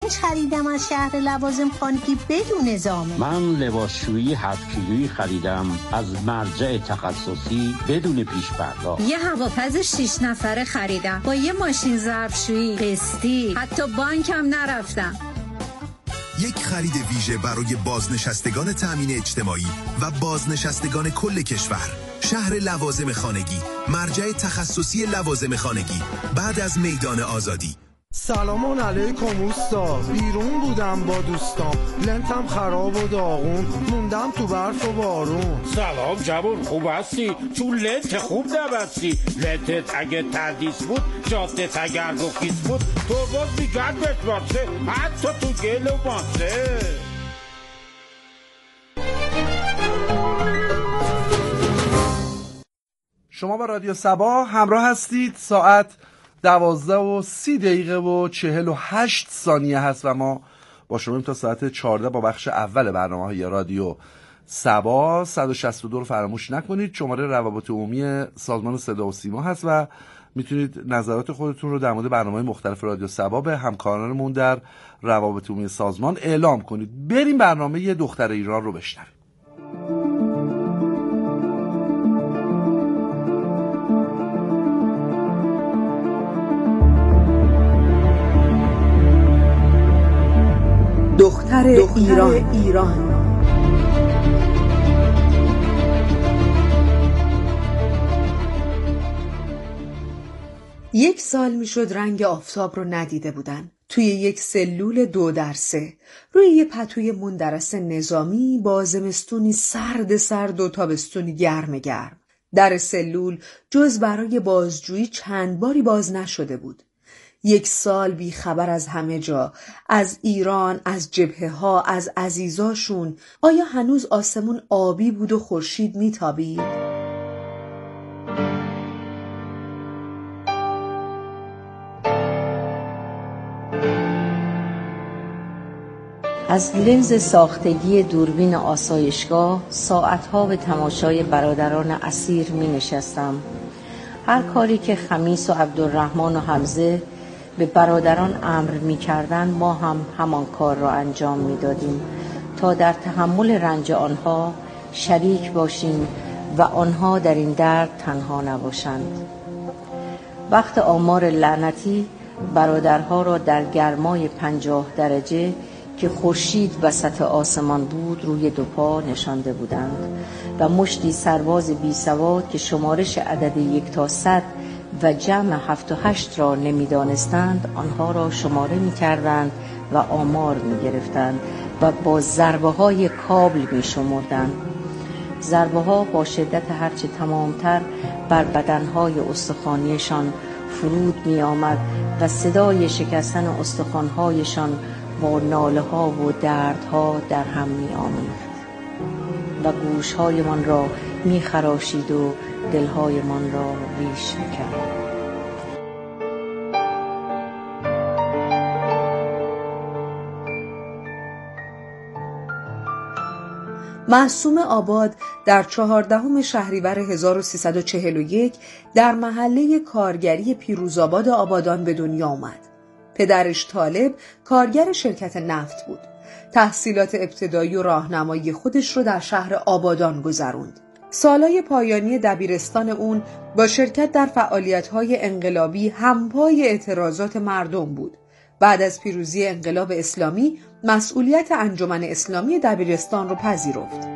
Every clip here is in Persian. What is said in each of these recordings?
خریدم از شهر لوازم خانگی بدون زامن. من لباسشویی 7 کیلویی خریدم از مرجع تخصصی بدون پیش پرداخت. یه هواپز 6 نفره خریدم با یه ماشین ظرفشویی قسطی، حتی بانکم نرفتم. یک خرید ویژه برای بازنشستگان تأمین اجتماعی و بازنشستگان کل کشور. شهر لوازم خانگی، مرجع تخصصی لوازم خانگی، بعد از میدان آزادی. سلام علیکم اوستا، بیرون بودم با دوستام، لنتم خراب و داغون، موندم تو برف و بارون. سلام جوون، خوب هستی؟ چون لنت خوب نبستی. لنتت اگه تردیس بود، جادت اگر رخیص بود، تو باز میگرد بشمارسه، حتی تو گل و ماسه. شما با رادیو سبا همراه هستید. ساعت 12:30:48 هست و ما با شما تا ساعت 14 با بخش اول برنامه‌های رادیو سبا. 162 رو فراموش نکنید. شماره روابط عمومی سازمان صدا و سیما هست و میتونید نظرات خودتون رو در مورد برنامه‌های مختلف رادیو سبا به همکارانمون در روابط عمومی سازمان اعلام کنید. بریم برنامه دختر ایران رو بشنویم. دختر ایران. یک سال میشد رنگ آفتاب رو ندیده بودن. توی یک سلول 2x3 روی یه پتوی مندرس نظامی با زمستونی سرد و تابستونی گرم. در سلول جز برای بازجویی چند باری باز نشده بود. یک سال بی خبر از همه جا، از ایران، از جبهه ها، از عزیزاشون. آیا هنوز آسمون آبی بود و خورشید میتابید؟ از لنز ساختگی دوربین آسایشگاه ساعتها به تماشای برادران اسیر می نشستم. هر کاری که خمیس و عبدالرحمن و حمزه به برادران امر می کردن ما هم همان کار را انجام می دادیم تا در تحمل رنج آنها شریک باشیم و آنها در این درد تنها نباشند. وقت آمار لعنتی برادرها را در گرمای 50 درجه که خورشید وسط آسمان بود روی دو پا نشانده بودند و مشتی سرباز بی سواد که شمارش عدد 1 تا 100 و جمع 7 و 8 را نمیدانستند آنها را شماره می کردند و آمار می گرفتند و با ضربه های کابل می شمردند. ضربه ها با شدت هرچه تمامتر بر بدنهای استخوانیشان فرود می آمد و صدای شکستن استخوانهایشان با ناله ها و دردها در هم می آمیخت و گوشهایمان را می خراشید و دلهایمان را ریش می کرد. معصوم آباد در 14 شهریور 1341 در محله کارگری پیروزآباد آبادان به دنیا آمد. پدرش طالب کارگر شرکت نفت بود. تحصیلات ابتدایی و راهنمایی خودش رو در شهر آبادان گذروند. سالهای پایانی دبیرستان اون با شرکت در فعالیت‌های انقلابی همپای اعتراضات مردم بود. بعد از پیروزی انقلاب اسلامی مسئولیت انجمن اسلامی دبیرستان رو پذیرفت.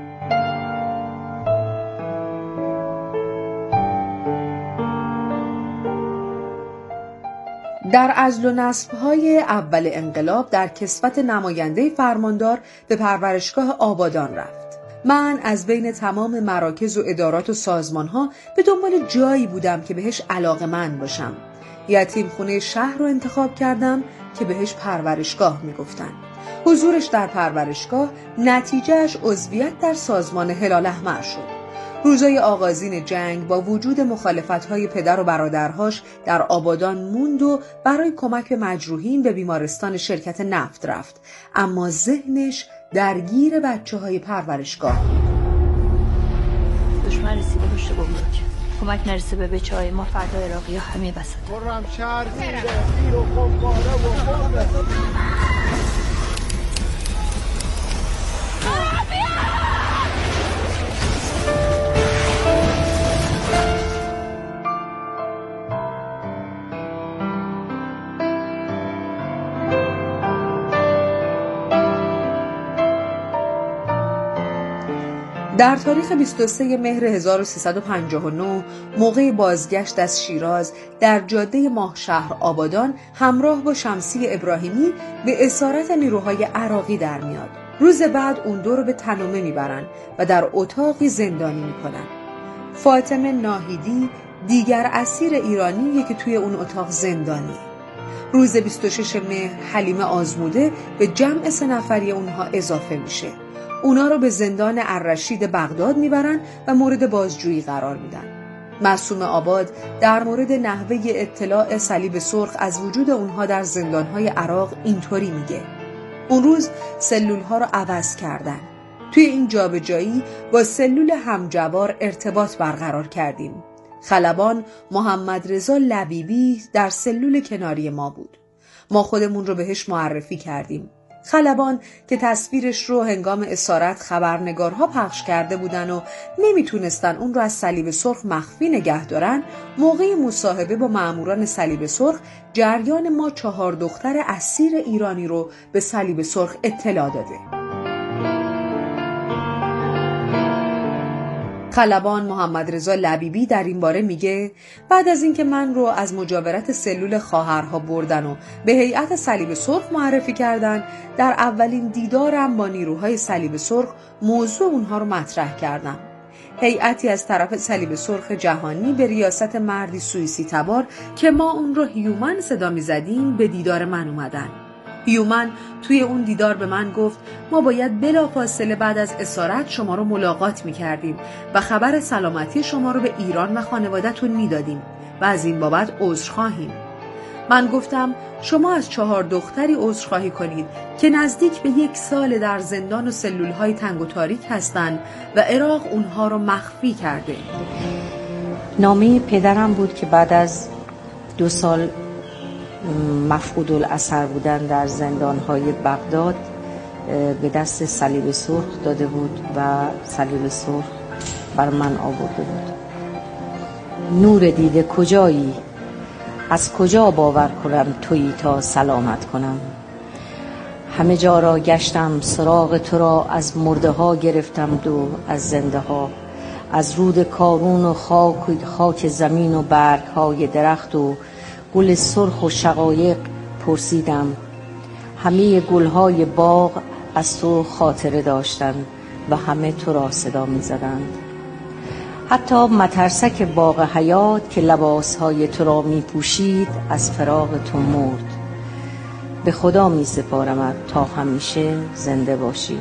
در عزل و نصب‌های اول انقلاب در کسوت نماینده فرماندار به پرورشگاه آبادان رفت. من از بین تمام مراکز و ادارات و سازمان‌ها به دنبال جایی بودم که بهش علاقه‌مند باشم. یتیم خونه شهر رو انتخاب کردم که بهش پرورشگاه میگفتن. حضورش در پرورشگاه نتیجهش عضویت در سازمان هلال احمر شد. روزای آغازین جنگ با وجود مخالفت‌های پدر و برادرهاش در آبادان موند و برای کمک به مجروحین به بیمارستان شرکت نفت رفت، اما ذهنش درگیر بچه‌های پرورشگاه بود. دشمن رسیده پشت گمرک، کمک نرسه به بچه‌های ما، فردا عراقی‌ها همه بساط. خرم شهر میره، زیر و خماره و خمره. در تاریخ 23 مهر 1359 موقع بازگشت از شیراز در جاده ماهشهر آبادان همراه با شمسی ابراهیمی به اسارت نیروهای عراقی در میاد. روز بعد اون دو رو به تنومه میبرن و در اتاقی زندانی میکنن. فاطمه ناهیدی دیگر اسیر ایرانیه که توی اون اتاق زندانی. روز 26 مهر حلیمه آزموده به جمع 3 نفری اونها اضافه میشه. اونا رو به زندان الرشید بغداد میبرن و مورد بازجویی قرار میدن. معصوم آباد در مورد نحوه اطلاع صلیب سرخ از وجود اونها در زندانهای عراق اینطوری میگه: اون روز سلولها رو عوض کردن. توی این جابجایی با سلول همجوار ارتباط برقرار کردیم. خلبان محمد رضا لبیبی در سلول کناری ما بود. ما خودمون رو بهش معرفی کردیم. خلبان که تصویرش رو هنگام اسارت خبرنگارها پخش کرده بودن و نمیتونستن اون رو از صلیب سرخ مخفی نگه دارن، موقع مصاحبه با ماموران صلیب سرخ جریان ما 4 دختر اسیر ایرانی رو به صلیب سرخ اطلاع داده. خلبان محمد رضا لبیبی در این باره میگه بعد از اینکه من رو از مجاورت سلول خواهرها بردن و به هیئت صلیب سرخ معرفی کردن، در اولین دیدارم با نیروهای صلیب سرخ موضوع اونها رو مطرح کردم. هیئتی از طرف صلیب سرخ جهانی به ریاست مردی سوئیسی تبار که ما اون رو هیومن صدا می‌زدیم به دیدار من اومدن. هیومن توی اون دیدار به من گفت ما باید بلافاصله بعد از اسارت شما رو ملاقات می‌کردیم و خبر سلامتی شما رو به ایران و خانواده‌تون میدادیم و از این بابت عذرخواهیم. من گفتم شما از 4 دختری عذرخواهی کنید که نزدیک به 1 سال در زندان و سلول‌های تنگ و تاریک هستند و عراق اونها رو مخفی کرده. نامه پدرم بود که بعد از 2 سال مفقود الاثر بودن در زندان‌های بغداد به دست صلیب سرخ داده بود و صلیب سرخ بر من آورده بود. نور دیده کجایی؟ از کجا باور کنم تویی تا سلامت کنم؟ همه جا را گشتم سراغ تو را، از مرده ها گرفتم دو از زنده ها، از رود کارون و خاک زمین و برگ های درخت و گل سرخ و شقایق پرسیدم. همه گلهای باغ از تو خاطره داشتند و همه تو را صدا می زدند. حتی مترسک باغ حیات که لباسهای تو را می پوشید از فراق تو مرد. به خدا می سپارمت تا همیشه زنده باشی.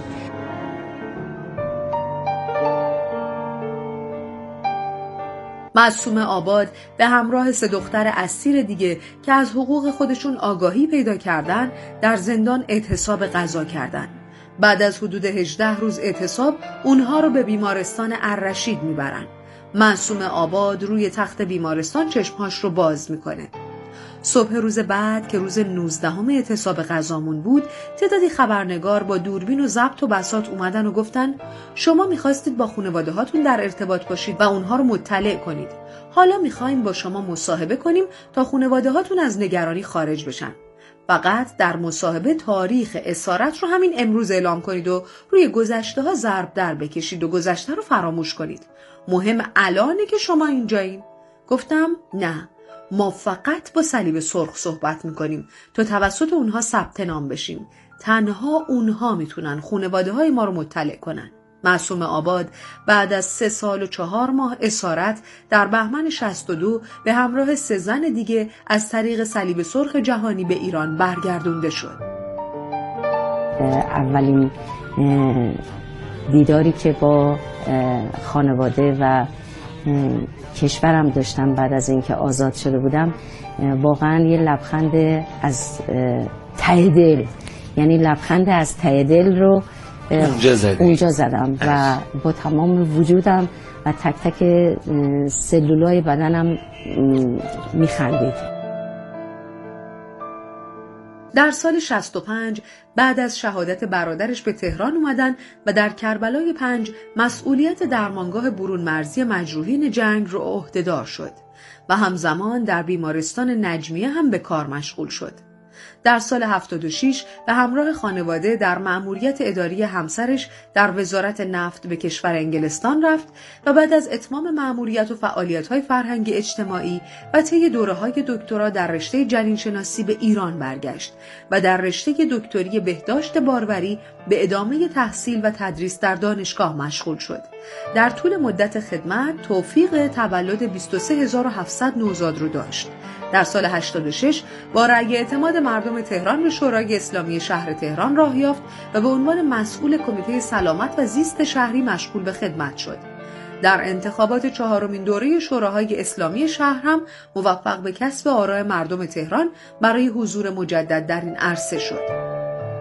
معصوم آباد به همراه 3 دختر اسیر دیگه که از حقوق خودشون آگاهی پیدا کردن در زندان اعتصاب غذا کردن. بعد از حدود 18 روز اعتصاب اونها رو به بیمارستان الرشید میبرن. معصوم آباد روی تخت بیمارستان چشمهاش رو باز میکنه. صبح روز بعد که روز 19 اعتصاب غذامون بود، تعدادی خبرنگار با دوربین و ضبط و بساط اومدن و گفتن شما میخواستید با خانواده هاتون در ارتباط باشید و اونها رو مطلع کنید. حالا میخوایم با شما مصاحبه کنیم تا خانواده هاتون از نگرانی خارج بشن. فقط در مصاحبه تاریخ اسارت رو همین امروز اعلام کنید و روی گذشته ها ضرب در بکشید و گذشته رو فراموش کنید. مهم الانه که شما اینجایین. گفتم نه، ما فقط با صلیب سرخ صحبت میکنیم تا توسط اونها ثبت نام بشیم. تنها اونها میتونن خانواده های ما رو مطلع کنن. معصوم آباد بعد از 3 سال و 4 ماه اسارت در بهمن 62 به همراه 3 زن دیگه از طریق صلیب سرخ جهانی به ایران برگردونده شد. اولین دیداری که با خانواده و کشورم داشتم بعد از اینکه آزاد شده بودم، واقعا یه لبخند از ته دل، یعنی لبخند از ته دل رو اونجا زدم و با تمام وجودم و تک تک سلولای بدنم میخندید. در سال 65 بعد از شهادت برادرش به تهران اومدن و در کربلای 5 مسئولیت درمانگاه برون مرزی مجروحین جنگ رو عهدهدار شد و همزمان در بیمارستان نجمیه هم به کار مشغول شد. در سال 76 به همراه خانواده در مأموریت اداری همسرش در وزارت نفت به کشور انگلستان رفت و بعد از اتمام مأموریت و فعالیت‌های فرهنگی اجتماعی و طی دوره‌های دکترا در رشته جنین‌شناسی به ایران برگشت و در رشته دکتری بهداشت باروری به ادامه تحصیل و تدریس در دانشگاه مشغول شد. در طول مدت خدمت توفیق تولد 23700 نوزاد رو داشت. در سال 86 با رأی اعتماد مردم تهران به شورای اسلامی شهر تهران راه یافت و به عنوان مسئول کمیته سلامت و زیست شهری مشغول به خدمت شد. در انتخابات 4مین دوره شوراهای اسلامی شهر هم موفق به کسب آراء مردم تهران برای حضور مجدد در این عرصه شد.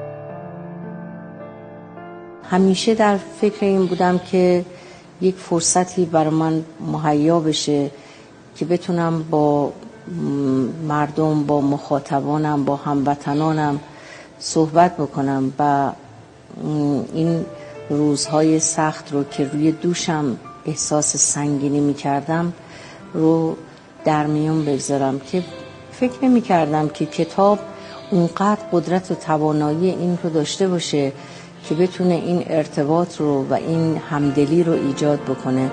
همیشه در فکر این بودم که یک فرصتی برای من مهیا بشه که بتونم با مردم، با مخاطبانم، با هموطنانم صحبت بکنم و این روزهای سخت رو که روی دوشم احساس سنگینی می کردم رو در میون بگذارم. که فکر نمی کردم که کتاب اونقدر قدرت و توانایی این رو داشته باشه که بتونه این ارتباط رو و این همدلی رو ایجاد بکنه.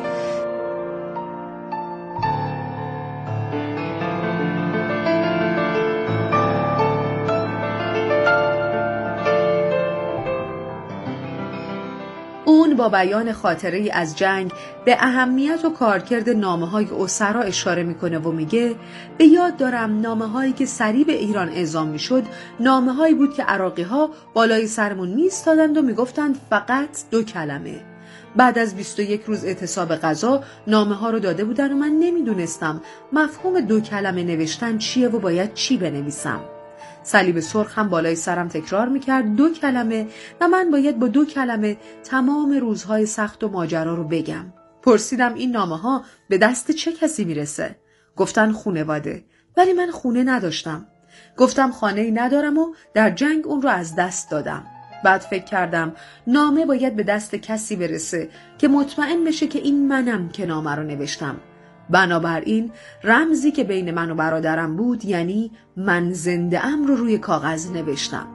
اون با بیان خاطره‌ای از جنگ به اهمیت و کارکرد نامه‌های اسرا اشاره میکنه و میگه به یاد دارم نامه‌هایی که سریع به ایران اعزام میشد نامه‌هایی بود که عراقی‌ها بالای سرمون میایستادند و میگفتند فقط 2 کلمه. بعد از 21 روز اعتصاب غذا نامه‌ها رو داده بودن و من نمیدونستم مفهوم 2 کلمه نوشتن چیه و باید چی بنویسم. صلیب سرخ هم بالای سرم تکرار میکرد 2 کلمه و من باید با 2 کلمه تمام روزهای سخت و ماجرا رو بگم. پرسیدم این نامه ها به دست چه کسی میرسه؟ گفتن خانواده، ولی من خونه نداشتم. گفتم خانه‌ای ندارم و در جنگ اون رو از دست دادم. بعد فکر کردم نامه باید به دست کسی برسه که مطمئن بشه که این منم که نامه رو نوشتم. بنابراین رمزی که بین من و برادرم بود یعنی من زنده ام رو روی کاغذ نوشتم.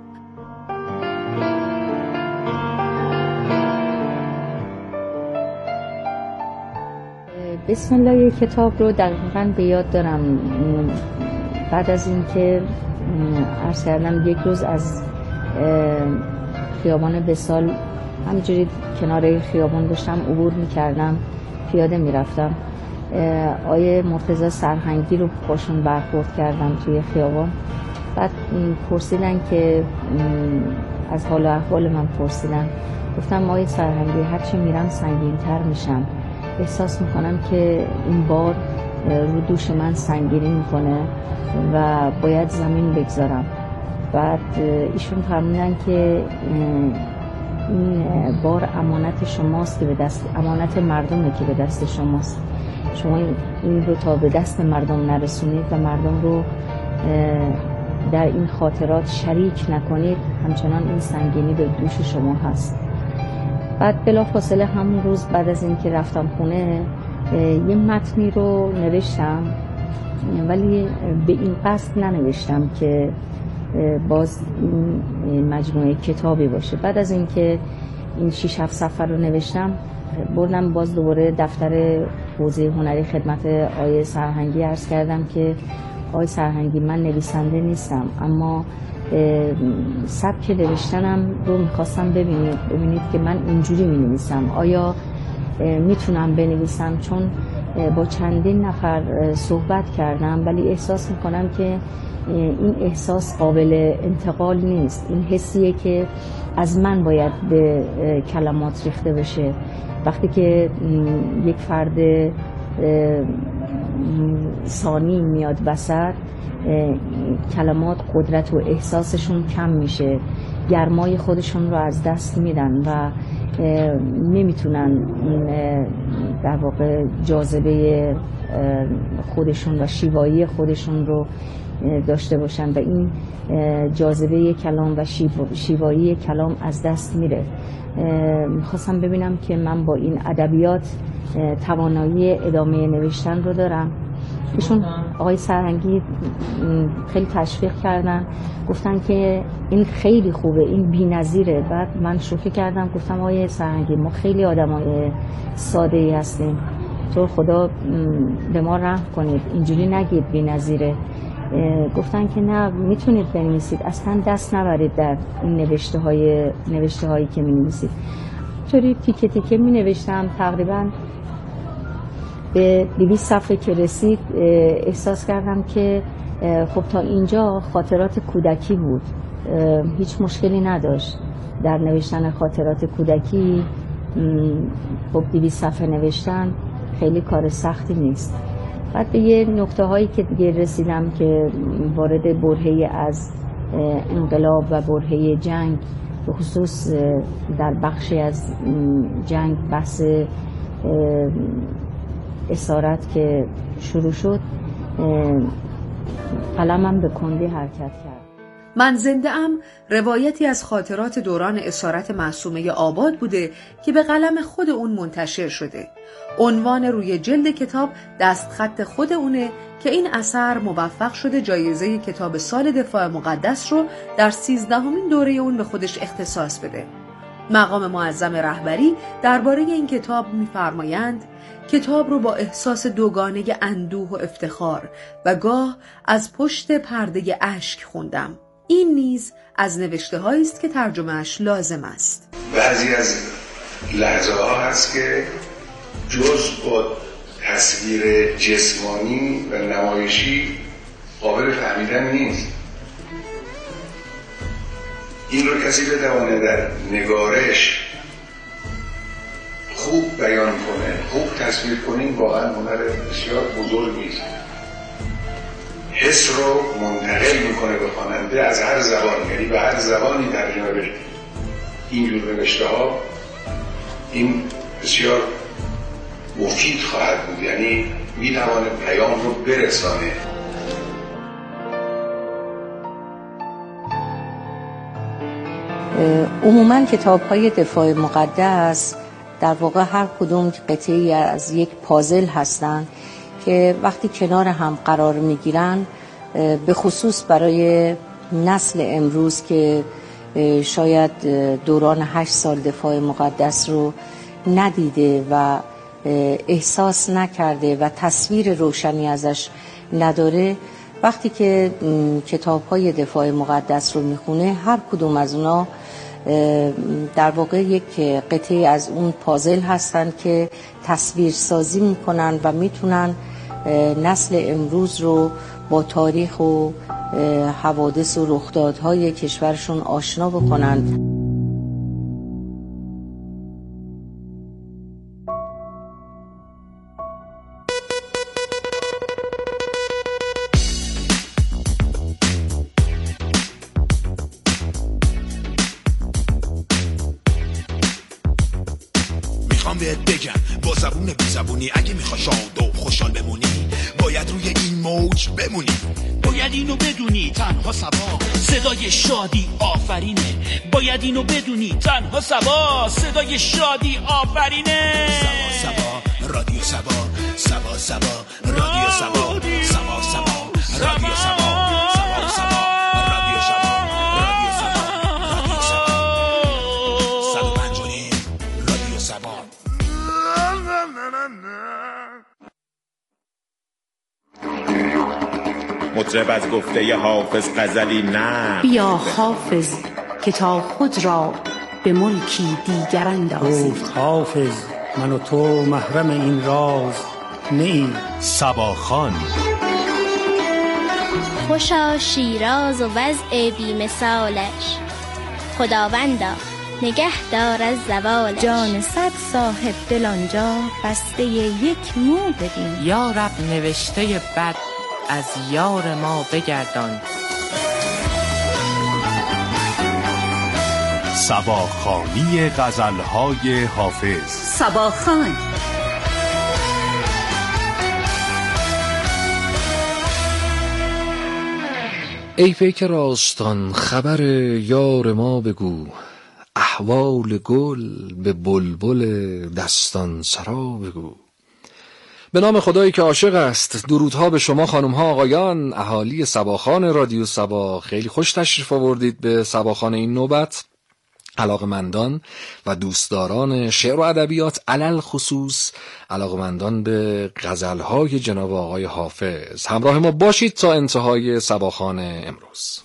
بسم الله کتاب رو دقیقاً به یاد دارم. بعد از اینکه عرض کردم یک روز از خیابان وصال همینجوری کنار خیابان داشتم عبور می‌کردم، پیاده می‌رفتم. آیه مرتضی سرهنگی رو باشون برخورد کردم توی خیابان. بعد پرسیدن که از حال و احوال من پرسیدن. گفتم آیه سرهنگی هرچی میرم سنگین‌تر میشم، احساس میکنم که این بار رو دوش من سنگینی میکنه و باید زمین بگذارم. بعد ایشون فرمودن که این بار امانت شماست که به دست امانت مردمه که به دست شماست. شما این رو تا به دست مردم نرسونید و مردم رو در این خاطرات شریک نکنید، همچنان این سنگینی به دوش شما هست. بعد بلافاصله همون روز بعد از اینکه رفتم خونه یه متنی رو نوشتم، ولی به این قصد ننوشتم که باز این مجموعه کتابی باشه. بعد از اینکه این 6-7 صفحه رو نوشتم بردم باز دوباره دفتر حوزه هنری خدمت آقای سرهنگی عرض کردم که آقای سرهنگی من نویسنده نیستم، اما سبک نوشتنم رو میخواستم ببینید که من اینجوری می‌نویسم، آیا میتونم بنویسم؟ چون با چندین نفر صحبت کردم ولی احساس میکنم که این احساس قابل انتقال نیست. این حسیه که از من باید به کلمات ریخته بشه. وقتی که یک فرد ثانی میاد وسط، کلمات قدرت و احساسشون کم میشه، گرمای خودشون رو از دست میدن و نمیتونن در واقع جاذبه خودشون و شیوایی خودشون رو داشته باشن و این جاذبه کلام و شیوایی کلام از دست میره. میخواستم ببینم که من با این ادبیات توانایی ادامه نوشتن رو دارم ایشون آقای سرهنگی خیلی تشویق کردن، گفتن که این خیلی خوبه، این بی‌نظیره. بعد من شوخی کردم، گفتم آقای سرهنگی ما خیلی آدمای ساده‌ای هستیم، تو خدا به ما رحم کنید، اینجوری نگید بی‌نظیره. گفتن که نه میتونید بنویسید، اصلا دست نبرید در این نوشته هایی که مینویسید. طوری تیکه تیکه مینوشتم، تقریبا به 200 صفحه که رسید احساس کردم که خب تا اینجا خاطرات کودکی بود، هیچ مشکلی نداشت در نوشتن خاطرات کودکی. خب 200 صفحه نوشتن خیلی کار سختی نیست. بعد به یه نکته هایی که دیگه رسیدم که وارد برهه‌ای از انقلاب و برهه جنگ، به خصوص در بخشی از جنگ بحث اسارت که شروع شد، قلمم به کندی حرکت کرد. من زنده ام روایتی از خاطرات دوران اسارت معصومه آباد بوده که به قلم خود اون منتشر شده. عنوان روی جلد کتاب دستخط خود اونه که این اثر موفق شده جایزه کتاب سال دفاع مقدس رو در 13مین دوره اون به خودش اختصاص بده. مقام معظم رهبری درباره این کتاب می‌فرمایند کتاب رو با احساس دوگانه اندوه و افتخار و گاه از پشت پرده اشک خوندم. این نیز از نوشته هایی است که ترجمه‌اش لازم است. بعضی از لحظه ها هست که جز با تصویر جسمانی و نمایشی قابل فهمیدن نیست. این رو کسی بتوانه در نگارش خوب بیان کنه، خوب تصویر کنه، واقعا هنر بسیار بزرگی است. حس رو منتقل میکنه به خواننده از هر زبان، یعنی به هر زبانی ترجمه بشه. اینجور نوشته ها این بسیار مفید خواهد بود، یعنی میتوانه پیام رو برسانه. عموماً کتاب‌های دفاع مقدس در واقع هر کدوم قطعه‌ای از یک پازل هستند که وقتی کنار هم قرار می‌گیرن، به خصوص برای نسل امروز که شاید دوران 8 سال دفاع مقدس رو ندیده و احساس نکرده و تصویر روشنی ازش نداره، وقتی که کتاب‌های دفاع مقدس رو میخونه، هر کدوم از اونا در واقع یک قطعه از اون پازل هستن که تصویر سازی میکنن و میتونن نسل امروز رو با تاریخ و حوادث و رخدادهای کشورشون آشنا بکنن. بهت بگم با زبون بی زبونی، اگه میخوای شاد و خوشحال بمونی باید روی این موج بمونی. باید اینو بدونی تنها سبا صدای شادی آفرینه. باید اینو بدونی تنها سبا صدای شادی آفرینه. سبا سبا رادیو سبا، سبا سبا رادیو سبا، سبا سبا رادیو سبا، سبا سبا رادیو سبا، رادیو سبا، رادیو سبا 105 رادیو سبا. مطرب از گفته حافظ غزلی نه، بیا حافظ که تا خود را به ملکی دیگر اندازی. گفت حافظ من و تو محرم این راز نیست. صبا خان خوشا شیراز و وضع بی مثالش، خداوندا نگه دار از زوالش. جان صد صاحب دل آنجا بسته یک مو ببین. یا رب نوشته بد از یار ما بگردان. صباخوانی غزل‌های حافظ. صباخوان. ای پیکر آستان خبر یار ما بگو، احوال گل به بلبل دستان سرا بگو. به نام خدایی که عاشق است. درودها به شما خانم ها آقایان، اهالی سباخان رادیو سبا. خیلی خوش تشریف آوردید به سباخان این نوبت. علاقمندان و دوستداران شعر و ادبیات، علل خصوص علاقمندان به غزلهای جناب آقای حافظ، همراه ما باشید تا انتهای سباخان امروز.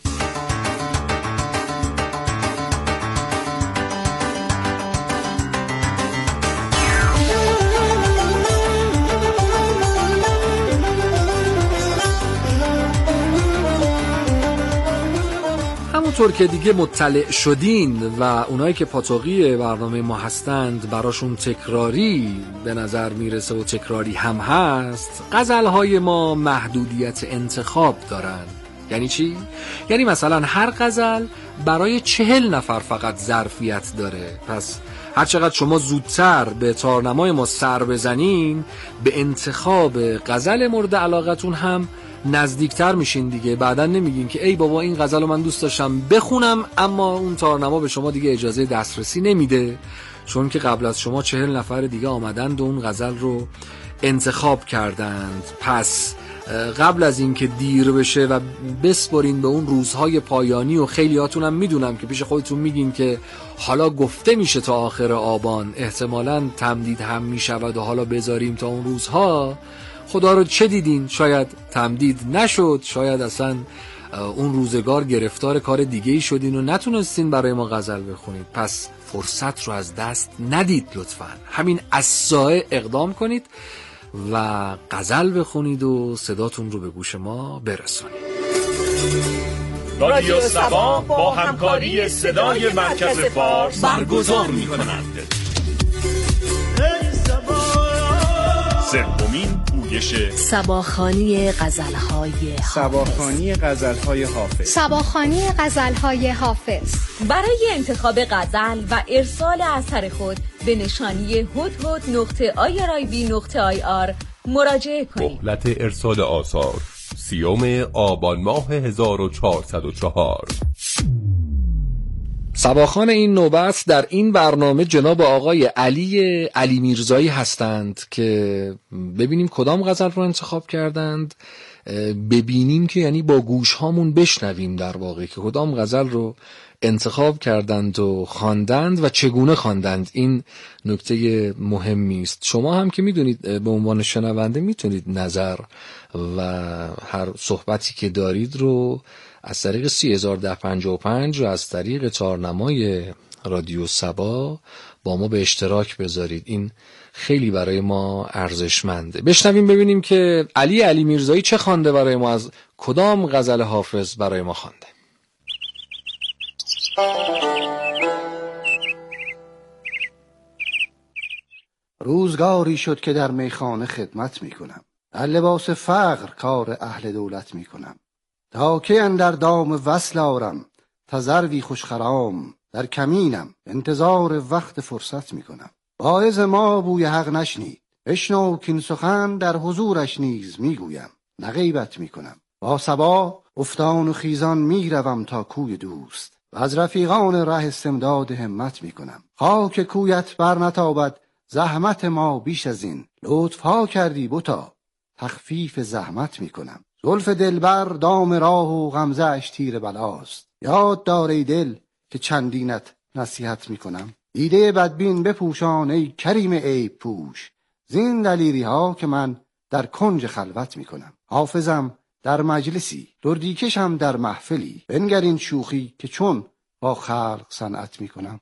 همونطور که دیگه مطلع شدین و اونایی که پاتوقی برنامه ما هستند براشون تکراری به نظر میرسه و تکراری هم هست، غزلهای ما محدودیت انتخاب دارن. یعنی چی؟ یعنی مثلا هر غزل برای 40 نفر فقط ظرفیت داره. پس هر چقدر شما زودتر به تارنمای ما سر بزنین، به انتخاب غزل مورد علاقتون هم نزدیکتر میشین دیگه. بعدن نمیگین که ای بابا این غزل رو من دوست داشتم بخونم اما اون تارنما به شما دیگه اجازه دسترسی نمیده، چون که قبل از شما 40 نفر دیگه آمدند و اون غزل رو انتخاب کردند. پس قبل از این که دیر بشه و بسپرین به اون روزهای پایانی، و خیلیاتون هم میدونم که پیش خودتون میگین که حالا گفته میشه تا آخر آبان، احتمالاً تمدید هم میشود و حالا بذاریم تا اون روزها. خدا رو چه دیدین؟ شاید تمدید نشد، شاید اصلا اون روزگار گرفتار کار دیگه‌ای شدین و نتونستین برای ما غزل بخونید. پس فرصت رو از دست ندید لطفاً. همین از سایه اقدام کنید و غزل بخونید و صداتون رو به گوش ما برسونید. رادیو سبا با همکاری صدای مرکز فارس برگزار می‌کنند سومین پویش سباخانی غزل‌های حافظ. سباخانی غزل‌های حافظ. سباخانی غزل‌های حافظ. برای انتخاب غزل و ارسال اثر خود به نشانی hudhud.irib.ir مراجعه کنید. مهلت ارسال آثار 30 آبان ماه 1404. سباخان این نوبت در این برنامه جناب آقای علی میرزایی هستند که ببینیم کدام غزل رو انتخاب کردند، ببینیم که یعنی با گوش هامون بشنویم در واقع که کدام غزل رو انتخاب کردند و خواندند و چگونه خواندند. این نکته مهمی است. شما هم که میدونید به عنوان شنونده میتونید نظر و هر صحبتی که دارید رو از طریق 301055 و از طریق تارنمای رادیو سبا با ما به اشتراک بذارید. این خیلی برای ما ارزشمنده. بشنویم ببینیم که علی میرزایی چه خوانده برای ما، از کدام غزل حافظ برای ما خوانده. روزگاری شد که در میخانه خدمت میکنم، در لباس فقر کار اهل دولت میکنم. تا که اندر دام وصل آرم، تذروی خوشخرام در کمینم، انتظار وقت فرصت میکنم. واعظ ما بوی حق نشنید، بشنو کین سخن در حضورش نیز میگویم. نه غیبت میکنم، با صبا افتان و خیزان میروم تا کوی دوست، و از رفیقان ره استمداد همت میکنم. خاک کویت بر نتابد زحمت ما بیش از این، لطفها کردی بتا تخفیف زحمت میکنم. زلف دلبر دام راه و غمزه اش تیر بلاست، یاد دار ای دل که چندینت نصیحت میکنم. دیده بدبین بپوشان ای کریم عیب پوش، زین دلیری ها که من در کنج خلوت میکنم. حافظم در مجلسی، دردیکشم در محفلی، بنگر این شوخی که چون با خلق صنعت میکنم.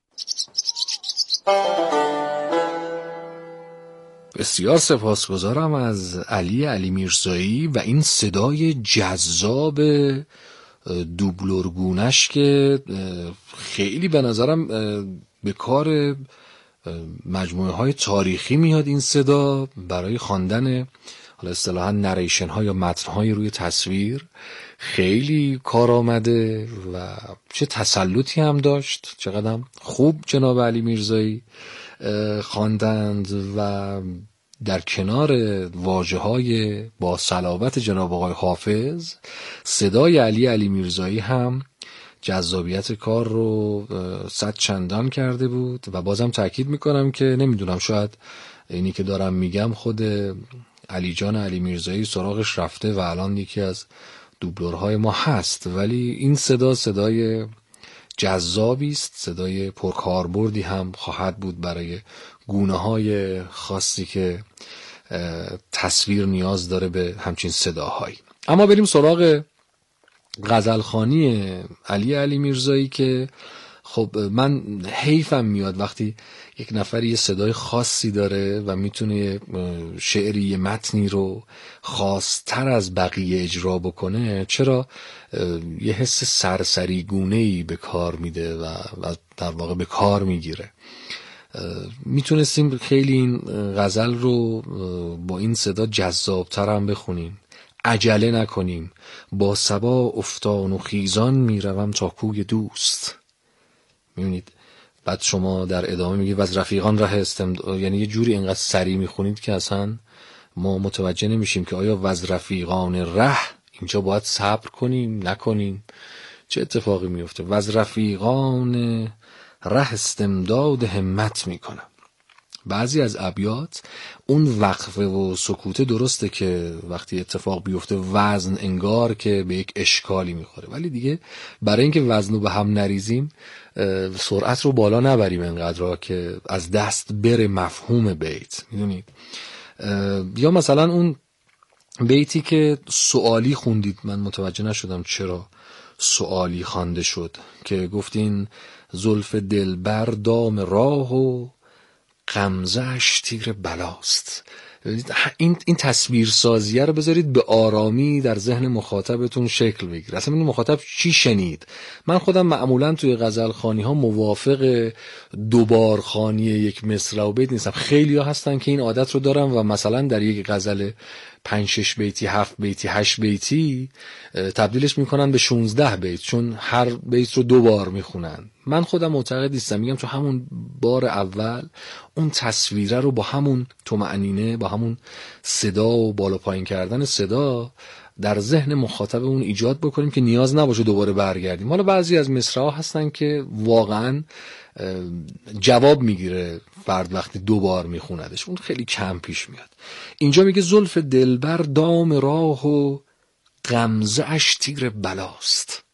بسیار سپاسگزارم از علی میرزایی و این صدای جذاب دوبلورگونش که خیلی به نظرم به کار مجموعه های تاریخی میاد. این صدا برای خواندن حالا اصطلاحاً نریشن ها یا متن های روی تصویر خیلی کار آمده و چه تسلطی هم داشت. چقدر خوب جناب علی میرزایی خواندند و در کنار واژه‌های با صلابت جناب آقای حافظ، صدای علی میرزایی هم جذابیت کار رو 100 چندان کرده بود. و بازم تاکید میکنم که نمیدونم، شاید اینی که دارم میگم خود علی جان علی میرزایی سراغش رفته و الان یکی از دوبلورهای ما هست، ولی این صدای جذابی است، صدای پرکاربردی هم خواهد بود برای گونه‌های خاصی که تصویر نیاز داره به همچین صداهایی. اما بریم سراغ غزلخوانی علی میرزایی که خب من حیفم میاد وقتی یک نفر یه صدای خاصی داره و میتونه شعری متنی رو خاص‌تر از بقیه اجرا بکنه، چرا یه حس سرسری گونه‌ای به کار میده و در واقع به کار میگیره. میتونستیم خیلی این غزل رو با این صدا جذابتر هم بخونیم. عجله نکنیم، با صبا افتان و خیزان میروم تا کوی دوست. میبینید بعد شما در ادامه میگه و از رفیقان ره یعنی یه جوری اینقدر سریع میخونید که اصلا ما متوجه نمیشیم که آیا و از رفیقان ره اینجا باید صبر کنیم نکنیم، چه اتفاقی میفته. و از رفیقان ره استمداد همت میکنم. بعضی از ابیات اون وقفه و سکوت درسته که وقتی اتفاق بیفته وزن انگار که به یک اشکالی میخوره، ولی دیگه برای اینکه وزن رو به هم نریزیم سرعت رو بالا نبریم انقدر که از دست بره مفهوم بیت. میدونید یا مثلا اون بیتی که سوالی خوندید، من متوجه نشدم چرا سوالی خوانده شد، که گفتین زلف دلبر دام راه و غمزه‌اش تیر بلاست. این تصویر سازیه رو بذارید به آرامی در ذهن مخاطبتون شکل بگیره. اصلا این مخاطب چی شنید؟ من خودم معمولا توی غزل خوانی ها موافق دوبار خوانی یک مصرع و بیت نیستم. خیلی ها هستن که این عادت رو دارن و مثلا در یک غزل 5-6 بیتی 7 بیتی 8 بیتی تبدیلش میکنن به 16 بیت، چون هر بیت رو 2 بار میخونن. من خودم معتقد نیستم، میگم تو همون بار اول اون تصویره رو با همون طمأنینه، با همون صدا و بالا پایین کردن صدا در ذهن مخاطب اون ایجاد بکنیم که نیاز نباشه دوباره برگردیم. حالا بعضی از مصرع‌ها هستن که واقعا جواب میگیره فرد وقتی 2 بار میخوندش، اون خیلی کم پیش میاد. اینجا میگه زلف دلبر دام راه و غمزه اش تیر بلاست.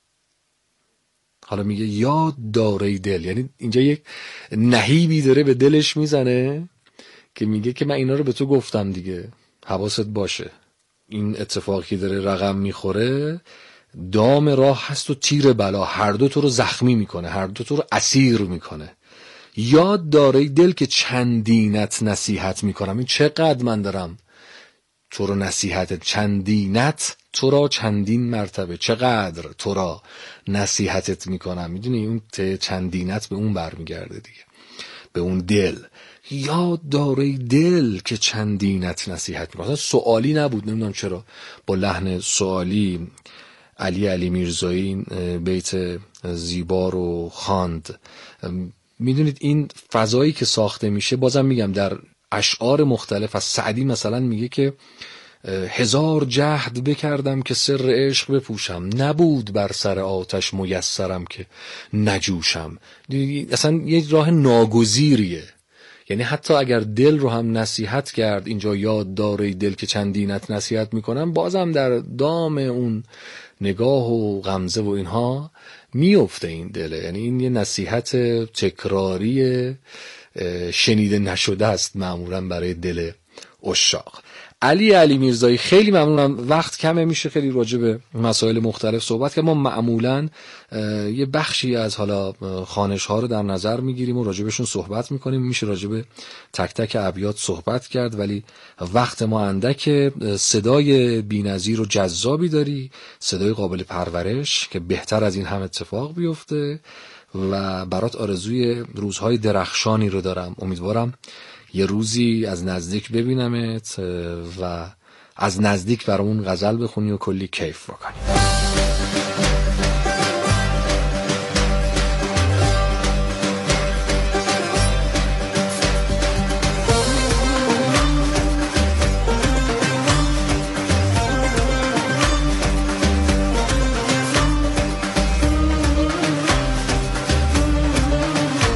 حالا میگه یاد داره دل، یعنی اینجا یک نهیبی داره به دلش میزنه که میگه که من اینا رو به تو گفتم دیگه، حواست باشه. این اتفاقی داره رقم میخوره، دام راه هست و تیر بلا، هر دو تو رو زخمی میکنه، هر دو تو رو اسیر میکنه. یاد داره دل که چندینت نصیحت میکنم. این چقدر من دارم تو رو نصیحت، چندینت تو را چندین مرتبه، چقدر تو را نصیحتت میکنم. میدونی اون چندینت به اون برمیگرده دیگه، به اون دل. یاد داره دل که چندینت نصیحت میکنم. سوالی نبود، نمیدونم چرا با لحن سوالی علی میرزایی بیت زیبا رو خواند. میدونید این فضایی که ساخته میشه، بازم میگم در اشعار مختلف از سعدی مثلا میگه که 1000 جهد بکردم که سر عشق بپوشم، نبود بر سر آتش میسرم که نجوشم. اصلا یه راه ناگزیریه، یعنی حتی اگر دل رو هم نصیحت کرد، اینجا یاد داره دل که چندینت نصیحت میکنم، بازم در دام اون نگاه و غمزه و اینها میفته این دله. یعنی این یه نصیحت تکراری شنیده نشده است معمولا برای دل عشاق. علی میرزایی خیلی ممنونم. وقت کمه، میشه خیلی راجع به مسائل مختلف صحبت کرد. ما معمولا یه بخشی از حالا خوانش ها رو در نظر میگیریم و راجع بهشون صحبت میکنیم. میشه راجع به تک تک ابیات صحبت کرد، ولی وقت ما اندکه. صدای بی‌نظیر و جذابی داری، صدای قابل پرورش که بهتر از این هم اتفاق بیفته و برات آرزوی روزهای درخشانی رو دارم. امیدوارم یه روزی از نزدیک ببینمت و از نزدیک برامون غزل بخونی و کلی کیف بکنی.